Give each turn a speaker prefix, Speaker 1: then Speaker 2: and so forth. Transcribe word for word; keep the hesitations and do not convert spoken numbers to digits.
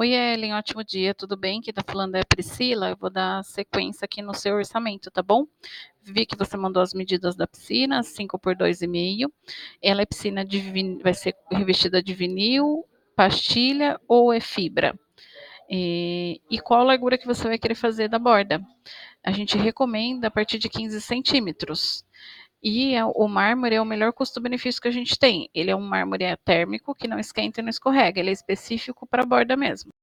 Speaker 1: Oi, Ellen, ótimo dia, tudo bem? Quem tá falando é a Priscila. Eu vou dar sequência aqui no seu orçamento, tá bom? Vi que você mandou as medidas da piscina, cinco por dois e meio. Ela é piscina de vin... vai ser revestida de vinil, pastilha ou é fibra? E, e qual a largura que você vai querer fazer da borda? A gente recomenda a partir de quinze centímetros. E é- o mármore é o melhor custo-benefício que a gente tem. Ele é um mármore térmico que não esquenta e não escorrega. Ele é específico para a borda mesmo.